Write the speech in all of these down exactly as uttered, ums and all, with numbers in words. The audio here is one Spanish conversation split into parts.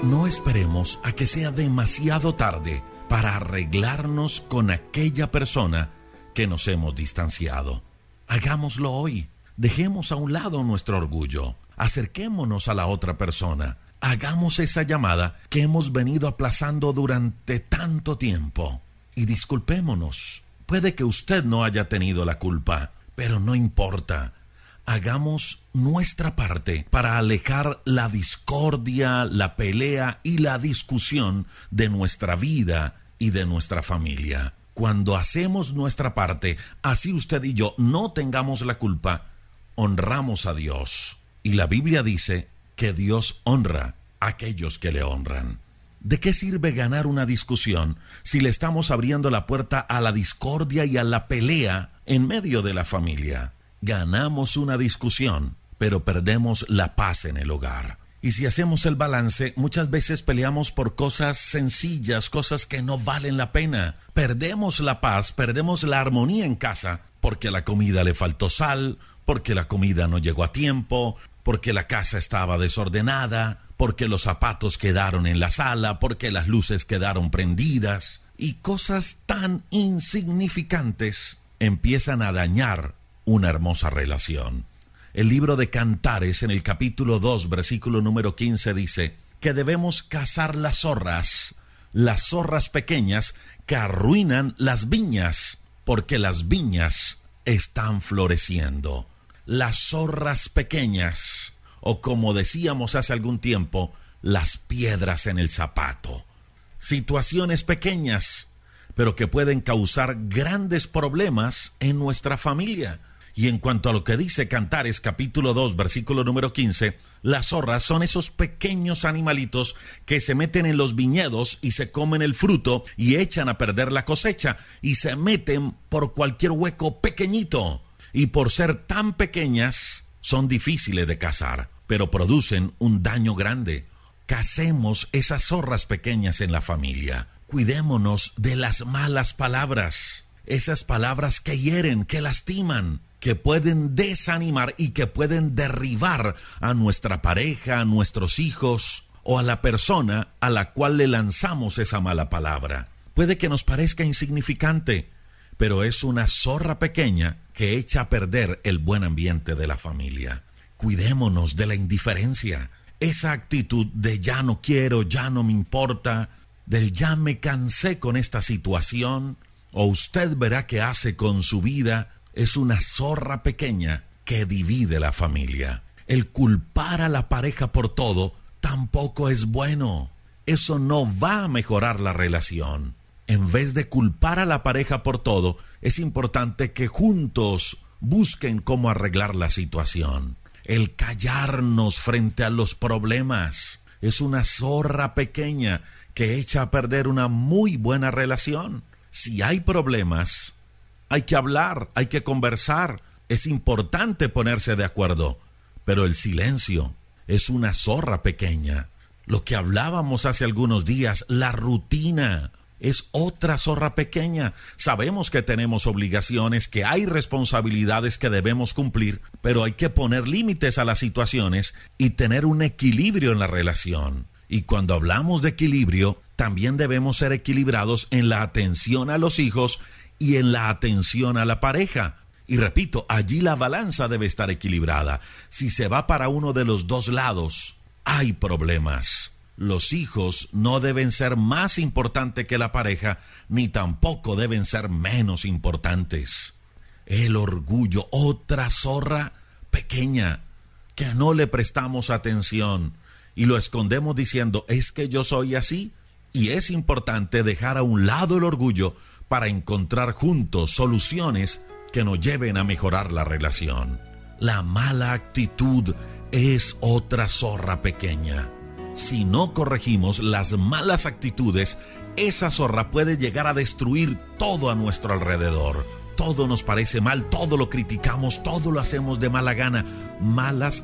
No esperemos a que sea demasiado tarde para arreglarnos con aquella persona que nos hemos distanciado. Hagámoslo hoy. Dejemos a un lado nuestro orgullo. Acerquémonos a la otra persona. Hagamos esa llamada que hemos venido aplazando durante tanto tiempo. Y disculpémonos. Puede que usted no haya tenido la culpa, pero no importa. Hagamos nuestra parte para alejar la discordia, la pelea y la discusión de nuestra vida y de nuestra familia. Cuando hacemos nuestra parte, así usted y yo no tengamos la culpa, honramos a Dios. Y la Biblia dice que Dios honra a aquellos que le honran. ¿De qué sirve ganar una discusión si le estamos abriendo la puerta a la discordia y a la pelea en medio de la familia? Ganamos una discusión, pero perdemos la paz en el hogar. Y si hacemos el balance, muchas veces peleamos por cosas sencillas, cosas que no valen la pena. Perdemos la paz, perdemos la armonía en casa, porque a la comida le faltó sal, porque la comida no llegó a tiempo, porque la casa estaba desordenada, porque los zapatos quedaron en la sala, porque las luces quedaron prendidas. Y cosas tan insignificantes empiezan a dañar una hermosa relación. El libro de Cantares, en el capítulo dos, versículo número quince, dice que debemos cazar las zorras, las zorras pequeñas que arruinan las viñas, porque las viñas están floreciendo. Las zorras pequeñas, o como decíamos hace algún tiempo, las piedras en el zapato. Situaciones pequeñas, pero que pueden causar grandes problemas en nuestra familia. Y en cuanto a lo que dice Cantares capítulo dos, versículo número quince, las zorras son esos pequeños animalitos que se meten en los viñedos y se comen el fruto y echan a perder la cosecha y se meten por cualquier hueco pequeñito. Y por ser tan pequeñas, son difíciles de cazar, pero producen un daño grande. Cacemos esas zorras pequeñas en la familia. Cuidémonos de las malas palabras, esas palabras que hieren, que lastiman, que pueden desanimar y que pueden derribar a nuestra pareja, a nuestros hijos o a la persona a la cual le lanzamos esa mala palabra. Puede que nos parezca insignificante, pero es una zorra pequeña que echa a perder el buen ambiente de la familia. Cuidémonos de la indiferencia, esa actitud de ya no quiero, ya no me importa, del ya me cansé con esta situación, o usted verá qué hace con su vida. Es una zorra pequeña que divide la familia. El culpar a la pareja por todo tampoco es bueno. Eso no va a mejorar la relación. En vez de culpar a la pareja por todo, es importante que juntos busquen cómo arreglar la situación. El callarnos frente a los problemas es una zorra pequeña que echa a perder una muy buena relación. Si hay problemas, hay que hablar, hay que conversar. Es importante ponerse de acuerdo, pero el silencio es una zorra pequeña. Lo que hablábamos hace algunos días, la rutina, es otra zorra pequeña. Sabemos que tenemos obligaciones, que hay responsabilidades que debemos cumplir, pero hay que poner límites a las situaciones y tener un equilibrio en la relación. Y cuando hablamos de equilibrio, también debemos ser equilibrados en la atención a los hijos y en la atención a la pareja. Y repito, allí la balanza debe estar equilibrada. Si se va para uno de los dos lados, hay problemas. Los hijos no deben ser más importantes que la pareja, ni tampoco deben ser menos importantes. El orgullo, otra zorra pequeña, que no le prestamos atención y lo escondemos diciendo, es que yo soy así. Y es importante dejar a un lado el orgullo para encontrar juntos soluciones que nos lleven a mejorar la relación. La mala actitud es otra zorra pequeña. Si no corregimos las malas actitudes, esa zorra puede llegar a destruir todo a nuestro alrededor. Todo nos parece mal, todo lo criticamos, todo lo hacemos de mala gana. Malas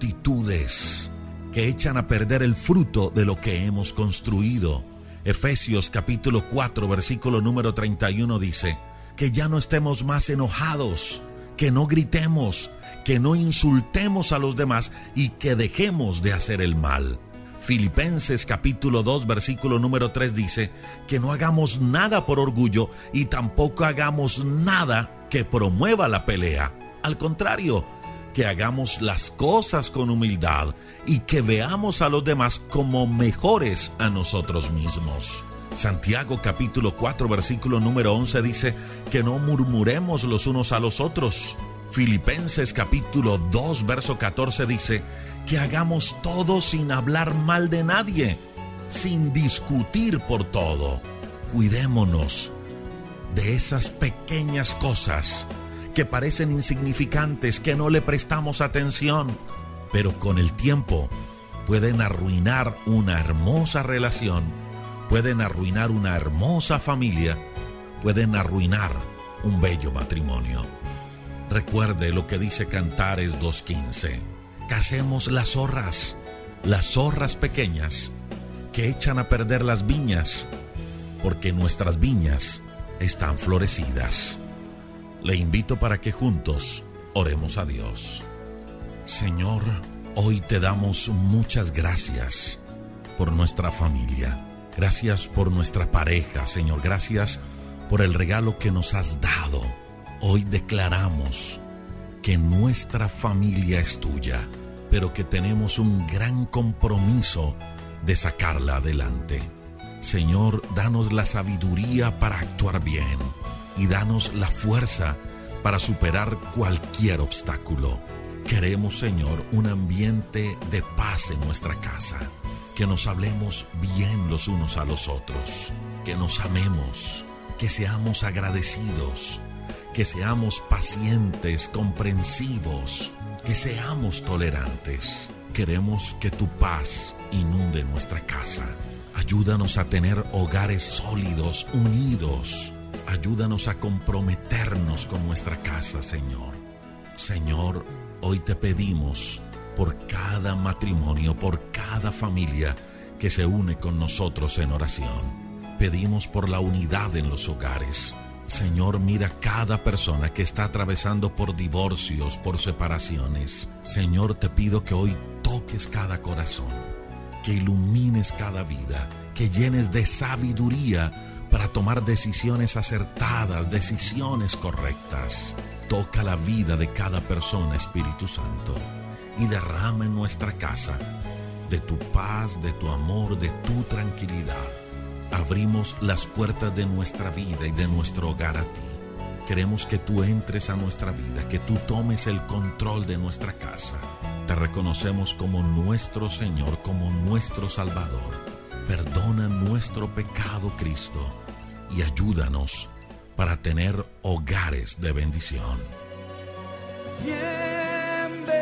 actitudes que echan a perder el fruto de lo que hemos construido. Efesios capítulo cuatro, versículo número treinta y uno dice que ya no estemos más enojados, que no gritemos, que no insultemos a los demás y que dejemos de hacer el mal. Filipenses capítulo dos, versículo número tres dice que no hagamos nada por orgullo y tampoco hagamos nada que promueva la pelea. Al contrario, que hagamos las cosas con humildad y que veamos a los demás como mejores a nosotros mismos. Santiago capítulo cuatro, versículo número once dice que no murmuremos los unos a los otros. Filipenses capítulo dos, verso catorce dice que hagamos todo sin hablar mal de nadie, sin discutir por todo. Cuidémonos de esas pequeñas cosas que parecen insignificantes, que no le prestamos atención, pero con el tiempo pueden arruinar una hermosa relación, pueden arruinar una hermosa familia, pueden arruinar un bello matrimonio. Recuerde lo que dice Cantares dos quince. Cacemos las zorras, las zorras pequeñas que echan a perder las viñas, porque nuestras viñas están florecidas. Le invito para que juntos oremos a Dios. Señor, hoy te damos muchas gracias por nuestra familia. Gracias por nuestra pareja, Señor. Gracias por el regalo que nos has dado. Hoy declaramos que nuestra familia es tuya, pero que tenemos un gran compromiso de sacarla adelante. Señor, danos la sabiduría para actuar bien y danos la fuerza para superar cualquier obstáculo. Queremos, Señor, un ambiente de paz en nuestra casa, que nos hablemos bien los unos a los otros, que nos amemos, que seamos agradecidos, que seamos pacientes, comprensivos, que seamos tolerantes. Queremos que tu paz inunde nuestra casa. Ayúdanos a tener hogares sólidos, unidos. Ayúdanos a comprometernos con nuestra casa, Señor. Señor, hoy te pedimos por cada matrimonio, por cada familia que se une con nosotros en oración. Pedimos por la unidad en los hogares. Señor, mira cada persona que está atravesando por divorcios, por separaciones. Señor, te pido que hoy toques cada corazón, que ilumines cada vida, que llenes de sabiduría para tomar decisiones acertadas, decisiones correctas. Toca la vida de cada persona, Espíritu Santo, y derrama en nuestra casa de tu paz, de tu amor, de tu tranquilidad. Abrimos las puertas de nuestra vida y de nuestro hogar a ti. Queremos que tú entres a nuestra vida, que tú tomes el control de nuestra casa. Te reconocemos como nuestro Señor, como nuestro Salvador. Perdona nuestro pecado, Cristo, y ayúdanos para tener hogares de bendición. Bienvenido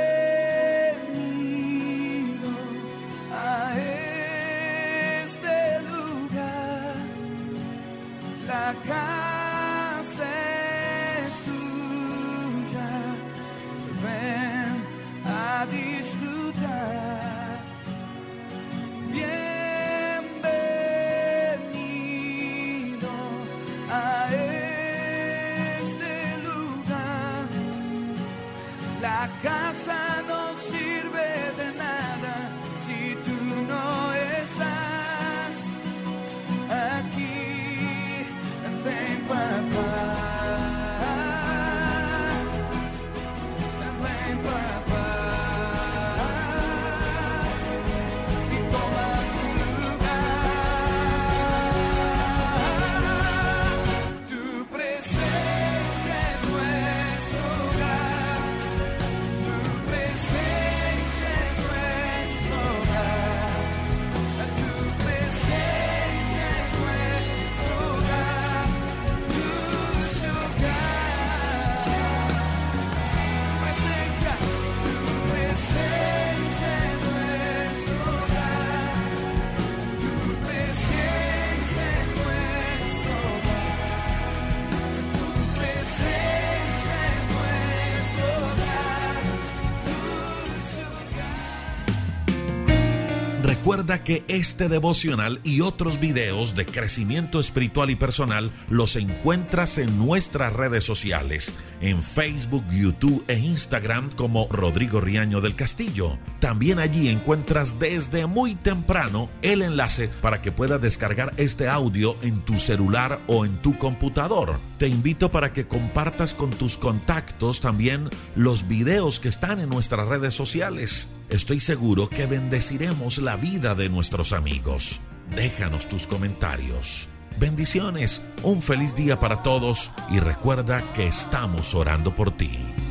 a este lugar, la casa es tuya, ven a disfrutar. Bienvenido a este lugar, la Recuerda que este devocional y otros videos de crecimiento espiritual y personal los encuentras en nuestras redes sociales, en Facebook, YouTube e Instagram como Rodrigo Riaño del Castillo. También allí encuentras desde muy temprano el enlace para que puedas descargar este audio en tu celular o en tu computador. Te invito para que compartas con tus contactos también los videos que están en nuestras redes sociales. Estoy seguro que bendeciremos la vida de nuestros amigos. Déjanos tus comentarios. Bendiciones, un feliz día para todos y recuerda que estamos orando por ti.